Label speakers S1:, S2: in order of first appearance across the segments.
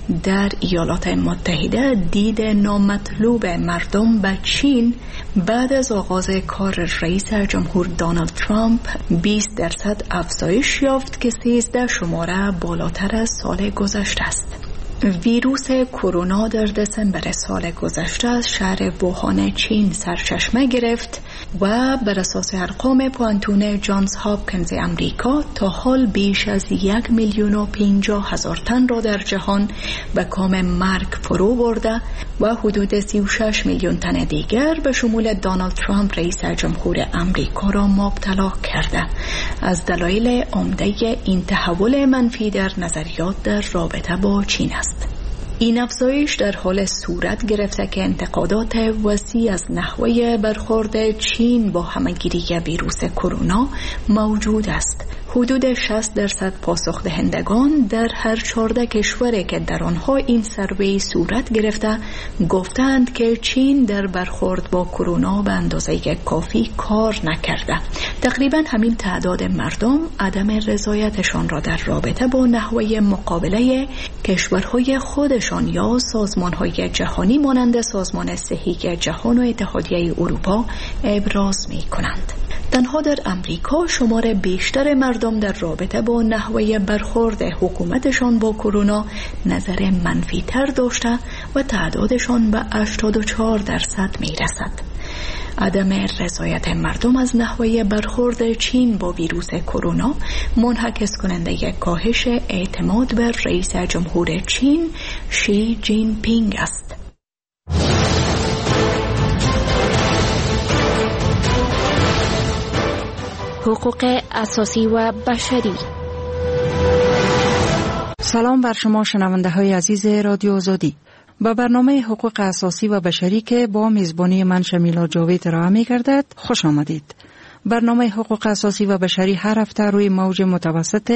S1: در ایالات متحده دید نامطلوب مردم به چین بعد از آغاز کار رئیس جمهور دونالد ترامپ 20% افزایش یافت که 13 شماره بالاتر از سال گذشته است. ویروس کرونا در دسامبر سال گذشته از شهر ووهان چین سرچشمه گرفت و بر اساس ارقام پوانتون جانز هاپکینز امریکا تا حال بیش از 1,050,000 تن را در جهان به کام مرگ فرو برده و حدود 36 میلیون تن دیگر به شمول دونالد ترامپ رئیس جمهور امریکا را مبتلا کرده. از دلایل عمده این تحول منفی در نظریات در رابطه با چین است. این افزایش در حال صورت گرفته که انتقادات وسیع از نحوه برخورد چین با همه‌گیری ویروس کرونا موجود است. حدود 60% پاسخ دهندگان در هر 14 کشوری که در آنها این سروی صورت گرفته گفتند که چین در برخورد با کرونا به اندازه کافی کار نکرده. تقریبا همین تعداد مردم عدم رضایتشان را در رابطه با نحوه مقابله کشورهای خودشان یا سازمانهای جهانی مانند سازمان صحی جهان و اتحادیه اروپا ابراز می کنند. تنها در امریکا شمار بیشتر مردم در رابطه با نحوه برخورد حکومتشان با کرونا نظر منفی تر داشته و تعدادشان به 84% می رسد. عدم رضایت مردم از نحوه برخورد چین با ویروس کرونا منعکس کننده کاهش اعتماد به رئیس جمهور چین شی جین پینگ است.
S2: حقوق اساسی و بشری.
S3: سلام بر شما شنونده های عزیز رادیو آزادی. با برنامه حقوق اساسی و بشری که با میزبانی من شمیلا جاوید ارائه می گردد خوش آمدید. برنامه حقوق اساسی و بشری هر هفته روی موج متوسط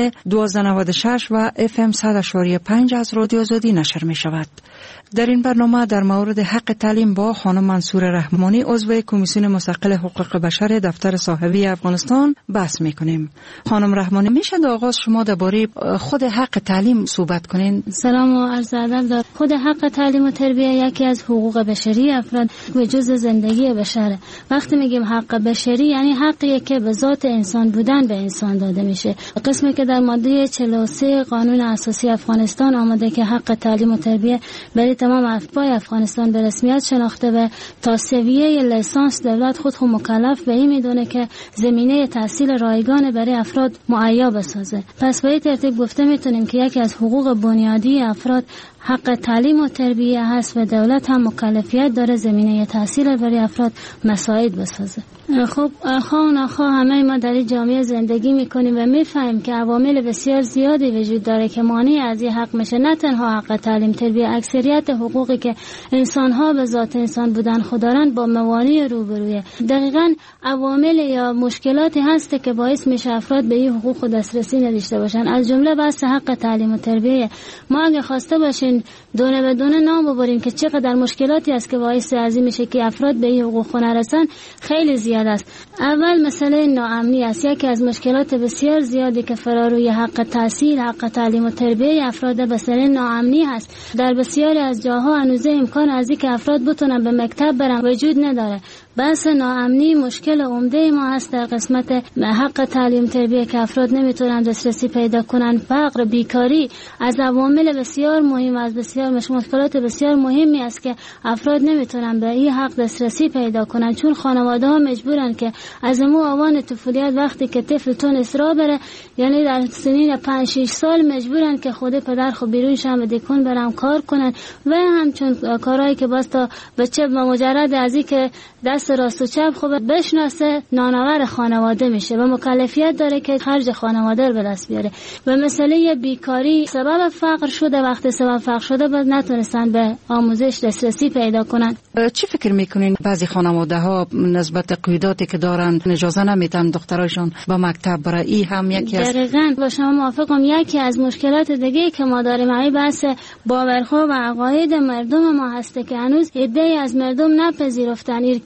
S3: 1296 و FM 100.5 از رادیو آزادی نشر می شود. در این برنامه در مورد حق تعلیم با خانم منصور رحمانی عضو کمیسیون مستقل حقوق بشر دفتر صاحبی افغانستان بحث می کنیم. خانم رحمانی، میشه در آغاز شما درباره خود حق تعلیم صحبت کنین؟
S4: سلام و عرض ادب. خود حق تعلیم و تربیت یکی از حقوق بشری افراد و جزء زندگی بشره. وقتی میگیم حق بشری یعنی حقی که به ذات انسان بودن به انسان داده میشه. قسمی که در ماده 43 قانون اساسی افغانستان آمده که حق تعلیم و تربیت برای تمام افراد افغانستان به رسمیت شناخته و تا سویه لیسانس دولت خود مکلف به این میدونه که زمینه تحصیل رایگان برای افراد مهیا بسازه. پس به این ترتیب گفته میتونیم که یکی از حقوق بنیادی افراد حق تعلیم و تربیت هست و دولت هم مکلفیت داره زمینه تحصیل برای افراد مساعد بسازه. خب خواه همه ما در این جامعه زندگی میکنیم و میفهمیم که عوامل بسیار زیادی وجود داره که مانع از این حق میشه. نه تنها حق تعلیم تربیت، اکثریت حقوقی که انسان‌ها به ذات انسان بودن خوددارند با موانع روبرویه. دقیقاً عوامل یا مشکلاتی هست که باعث میشه افراد به این حقوق دسترسی نداشته باشن. از جمله بحث حق تعلیم و تربیت. ما اگه خواسته باشین دونه به دونه نام ببریم که چقدر مشکلاتی است که باعث از این میشه که افراد به این حقوق نرسن، خیلی زیاد است. اول مسئله ناامنی است. یکی از مشکلات بسیار زیادی که فراروی حق تحصیل، حق تعلیم و تربیت افراد مسئله ناامنی است. در بسیاری از جاها هنوز امکان از اینکه افراد بتونن به مکتب برن وجود نداره. بحث ناامنی مشکل عمده ما هست در قسمت حق تعلیم تربیت که افراد نمیتونن دسترسی پیدا کنن. فقر، بیکاری از عوامل بسیار مهم، از بسیار مشکلات بسیار مهمی است که افراد نمیتونن به این حق دسترسی پیدا کنن، چون خانواده ها مجبورن که از آوان طفولیت وقتی که طفل تونست راه بره، یعنی در سنین 5-6 سال مجبورن که خود پدر خود بیرون شن دیکن برن کار کنن و همچون کارهایی که باز تا بچه مجرد از این که دست راست و چپ خوب بشناسه نانآور خانواده میشه و مکلفیت داره که خرج خانواده رو به دست بیاره. و مسئله بیکاری سبب فقر شده. وقتی سبب فقر شده باز نتونستن به آموزش دسترسی پیدا کنن.
S3: چی فکر میکنین بعضی خانواده ها نسبت قیوداتی که دارن اجازه نمیدن دخترایشون با مکتب برای این هم یکی از
S4: دقیقاً با شما موافقم. یکی از مشکلات دیگه که ما داریم این بحث باورها و عقاید مردم ما هست که هنوز عده‌ای از مردم نپذیرفتن که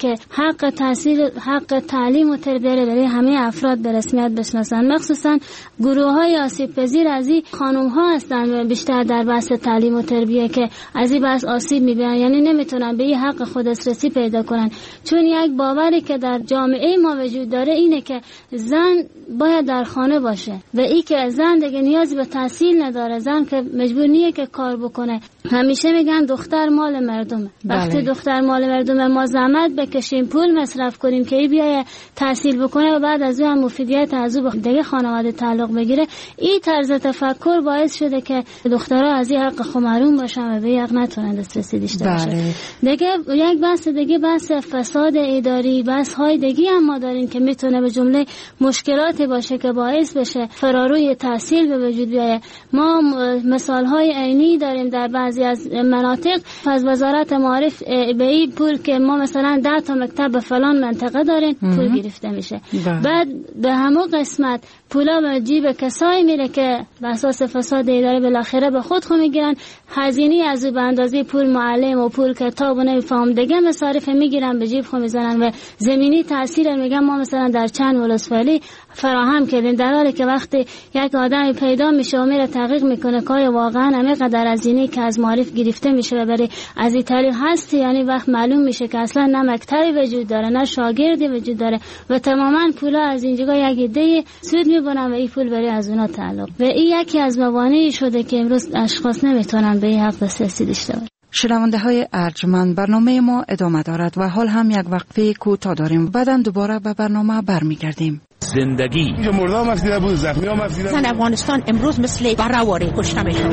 S4: که حق تعلیم و تربیت برای همه افراد به رسمیت بشناسن. مخصوصا گروه‌های آسیب پذیر از این خانم‌ها هستن بیشتر در بحث تعلیم و تربیت که از این بحث آسیب می‌بینن، یعنی نمیتونن به این حق خود دسترسی پیدا کنن. چون یک باوری که در جامعه ما وجود داره اینه که زن باید در خانه باشه و این که زن دیگه نیازی به تحصیل نداره، زن که مجبور نیه که کار بکنه. همیشه میگن دختر مال مردمه. وقتی دختر مال مردمه ما زحمت بکشیم، پول مصرف کنیم که این بیای تحصیل بکنه و بعد از اون هم مفیدیت از اون دیگه خانواده تعلق بگیره، این طرز تفکر باعث شده که دخترها از این حق محروم باشن و به حق نتونن دسترسی داشته باشن. دیگه یک بحث دیگه بحث فساد اداری، بحث های دیگه هم ما داریم که میتونه به جمله مشکلاتی باشه که باعث بشه فراروی تحصیل به وجود بیاید. ما مثال های عینی داریم در بعضی از مناطق از وزارت معارف به این پول که ما مثلا 10 تا مکتب به فلان منطقه داریم پول گرفته میشه. بعد به همون قسمت پولا به جیب کسایی میره که به اساس فساد اداری بالاخره به خود میگیرن. هزینه از به اندازه پول معلم و پول کتاب و نمیفهم دیگه مصارف میگیرن به جیب خود میزنن و زمینی تاثیر میگم ما مثلا در چند ولسوالی فراهم کردیم، در حالی که وقتی یک آدمی پیدا میشه و میره تحقیق میکنه کار واقعا همینقدر هزینه که از معارف گرفته میشه و برای از این طریق هست، یعنی وقت معلوم میشه که اصلا نه مکتبی وجود داره نه شاگردی وجود داره و تماما پولا از اینجا یک عده سود میبرن و این پول برای از اونا تعلق و این یکی از موانعی شده که امروز اشخاص نمیتونن به این حق دسترسی داشته باشن.
S3: شنونده های ارجمند، برنامه ما ادامه دارد و حال هم یک وقفه کوتاه داریم. بعداً دوباره به برنامه برمیگردیم.
S5: زندگی
S6: اینجا مردم مفیده بود، زخمی ها مفیده بود.
S5: افغانستان امروز مثل برآواره کشته میشد.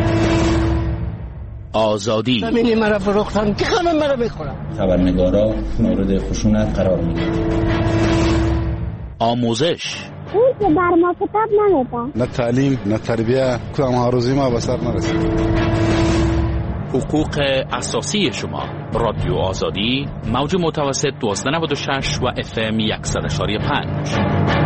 S5: آزادی
S7: زمینی مرا فروختن که خانم مرا بخورم.
S8: خبرنگارا مورد خشونت قرار میگیرند.
S5: آموزش
S9: اون که بر ما کتاب نمیده،
S6: نه تعلیم نه تربیه، کدام آرزوی ما به سر نرسید.
S5: حقوق اساسی شما. رادیو آزادی، موج متوسط 1296 و FM 100.5.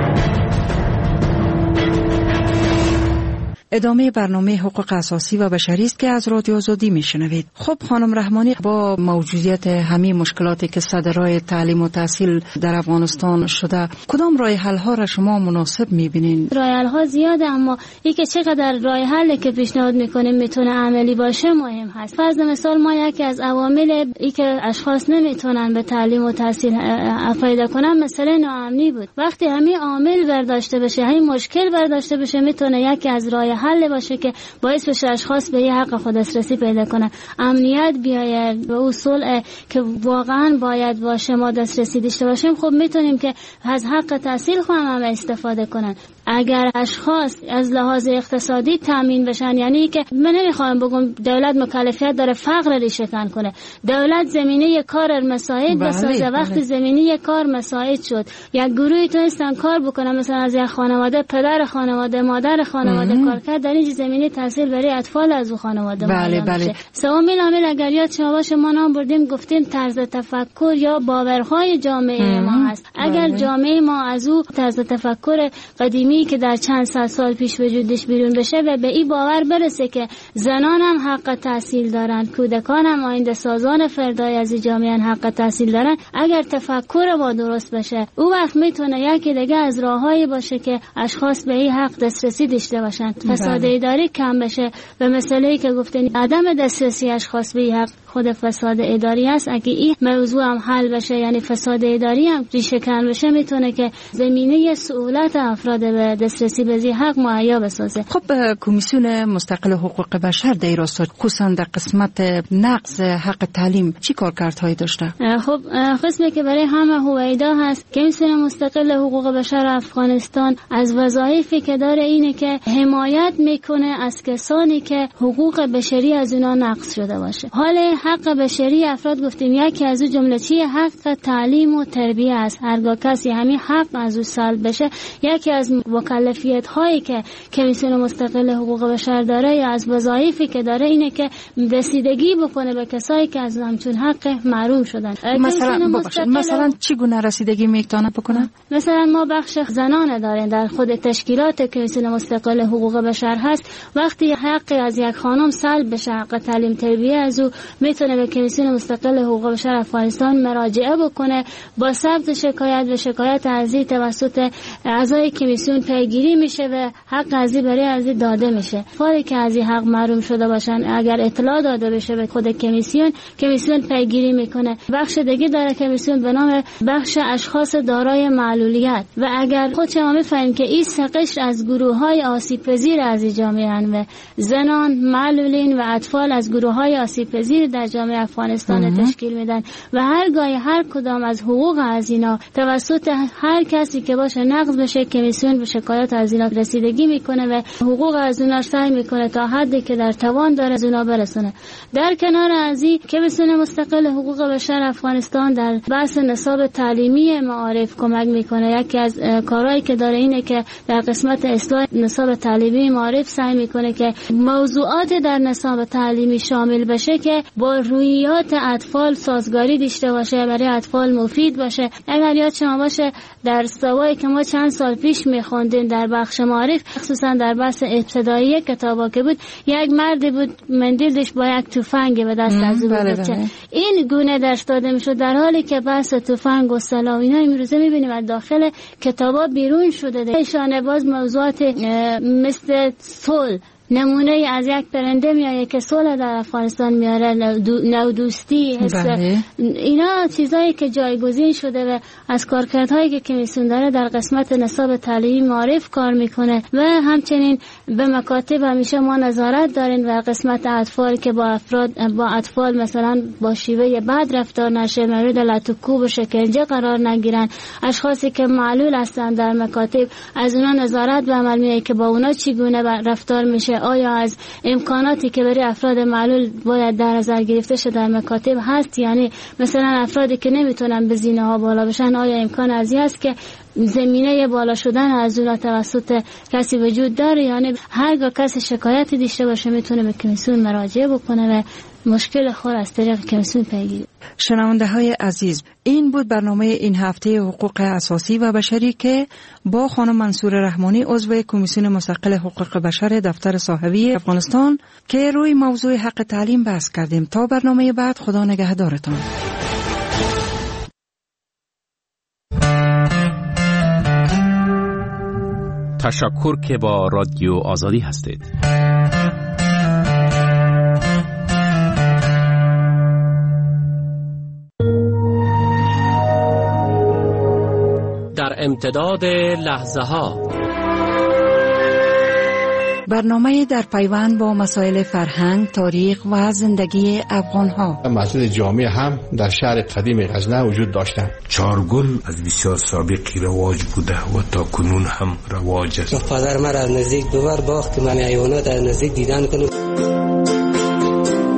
S3: ادامه برنامه حقوق اساسی و بشری است که از رادیو آزادی میشنوید. خب خانم رحمانی، با موجودیت همه مشکلاتی که صدرای تعلیم و تحصیل در افغانستان شده، کدام راه حل ها را شما مناسب میبینین؟
S4: راه حل ها زیاده، اما اینکه چقدر راه حلی که پیشنهاد میکنیم میتونه عملی باشه مهم هست. فرض مثال ما یکی از عوامل ای که اشخاص نمیتونن به تعلیم و تحصیل پیدا کنن مسئله ناامنی بود. وقتی همین عامل برداشته بشه، همین مشکل برداشته بشه، میتونه یکی از راه حل باشه که باعث بشه اشخاص به یه حق خود دسترسی پیدا کنن. امنیت بیاید به اصول که واقعا باید باشه ما دسترسی داشته باشیم. خب میتونیم که از حق تحصیل هم استفاده کنن. اگر اشخاص از لحاظ اقتصادی تامین بشن، یعنی که من نمیخوام بگم دولت مکلفیت داره فقر رو شکن کنه، دولت زمینه کار مساعد بسازه. وقتی زمینه کار مساعد شد، یک گروهی تونستن کار بکنن، مثلا از یک خانواده پدر خانواده مادر خانواده کار کرد، در این زمینه تحصیل برای اطفال از اون خانواده
S3: بله.
S4: سومین عامل اگر یاد شما باشه ما نام بردیم گفتیم طرز تفکر یا باورهای جامعه ما هست. اگر جامعه ما از اون طرز تفکر قدیمی که در چند سال پیش وجودش بیرون بشه و به این باور برسه که زنان هم حق تحصیل دارن، کودکان هم آینده سازان فردای از جامعه حق تحصیل دارن، اگر تفکر ما درست بشه، او وقت میتونه یکی دیگه از راههایی باشه که اشخاص به این حق دسترسی داشته باشن، فساد اداری کم بشه. و مسئله‌ای که گفتین عدم دسترسی اشخاص به این حق خود فساد اداری است. اگه این موضوع هم حل بشه، یعنی فساد اداری هم ریشه کن بشه، میتونه که زمینه سهولت افراد به دسترسی به این حق مهیا بسازه.
S3: خب کمیسیون مستقل حقوق بشر در راستا خصوصا در قسمت نقض حق تعلیم چی کارکردهایی داشته؟
S4: خب قسمی که برای همه هویدا هست، کمیسیون مستقل حقوق بشر افغانستان از وظایفی که داره اینه که حمایت میکنه از کسانی که حقوق بشری از اونا نقض شده باشه. حال حق بشری افراد گفتیم یکی از اون جمله چیه؟ حق تعلیم و تربیت است. هرگاه کسی همین حق از او سلب بشه، یکی از مکلفیت هایی که کمیسیون مستقل حقوق بشر داره یا از وظایفی که داره اینه که رسیدگی بکنه به کسایی که از همچون حق محروم شدن.
S3: مثلا چگونه رسیدگی میتونه بکنه؟
S4: مثلا ما بخش زنان داریم در خود تشکیلات کمیسیون مستقل حقوق بشر هست، وقتی حق از یک خانم سلب بشه، حق تعلیم تربیه از او، میتونه به کمیسیون مستقل حقوق بشر افغانستان مراجعه بکنه، با ثبت شکایت و شکایت ارضی توسط اعضای کمیسیون پیگیری میشه و حق ارضی برای ارضی داده میشه. افرادی که از این حق محروم شده باشن اگر اطلاع داده بشه به خود کمیسیون پیگیری میکنه. بخش دیگه داره کمیسیون به نام بخش اشخاص دارای معلولیت و اگر خود شما میفهمید که این سقش از گروه‌های آسیب‌پذیر از جامعه ان و زنان، معلولین و اطفال از گروه‌های آسیب‌پذیر در جامعه افغانستان تشکیل میدن و هرگاه هر کدام از حقوق از اینا توسط هر کسی که باشه نقض بشه، کمیسیون به شکایت از اینا رسیدگی میکنه و حقوق از اونا سعی میکنه تا حدی که در توان داره از اونا برسونه. در کنار از این کمیسیون مستقل حقوق بشر افغانستان در بحث نصاب تعلیمی معارف کمک میکنه. یکی از کارهایی که داره اینه که در قسمت اصلاح نصاب تعلیمی معارف سعی میکنه که موضوعات در نصاب تعلیمی شامل بشه که با رویات اطفال سازگاری داشته باشه، برای اطفال مفید باشه. اگر یاد شما باشه در سوایی که ما چند سال پیش میخوندیم در بخش معارف، خصوصا در بحث ابتدایی کتابا که بود، یک مردی بود مندیل داشت با یک تفنگ به دست از بود. این گونه درس داده میشد، در حالی که بحث تفنگ و سلاح اینا امروزه میبینیم از داخل کتابا بیرون شده. نشانه باز موضوعات مثل صلح، نمونه از یک پرنده میایه که صلح در افغانستان میاره، نودوستی، اینا چیزایی که جایگزین شده و از کارکردهایی که کمیسیون داره در قسمت نصاب تعلیمی معارف کار میکنه و همچنین به مکاتب همیشه ما نظارت داریم و قسمت اطفال که با اطفال مثلا با شیوه بد رفتار نشه، مورد لطوکوب و شکنجه قرار نگیرن، اشخاصی که معلول هستن در مکاتب از اونا نظارت به عمل میایه که با اونا چگونه رفتار میشه، آیا از امکاناتی که برای افراد معلول باید در نظر گرفته شده در مکاتب هست، یعنی مثلا افرادی که نمیتونن به زینه ها بالا بشن آیا امکان ازی هست که زمینه بالا شدن از اون توسط کسی وجود داره، یعنی هرگاه کسی شکایتی داشته باشه میتونه به کمیسیون مراجعه بکنه و مشکل خود از طریق کمیسیون پیگیری.
S3: شنونده های عزیز، این بود برنامه این هفته حقوق اساسی و بشری که با خانم منصور رحمانی عضو کمیسیون مستقل حقوق بشر دفتر صاحبی افغانستان که روی موضوع حق تعلیم بحث کردیم. تا برنامه بعد، خدا نگهدارتان.
S5: تشکر که با رادیو آزادی هستید.
S10: در امتداد لحظه ها،
S3: برنامه در پیوند با مسائل فرهنگ، تاریخ و زندگی افغان ها.
S11: مسجد جامع هم در شهر قدیم غزنه وجود داشتند.
S12: چارگل از بسیار سابقی رواج بوده و تا کنون هم رواج است.
S13: پدر من از نزدیک ببر باخت من حیوانات از نزدیک دیدن کنم.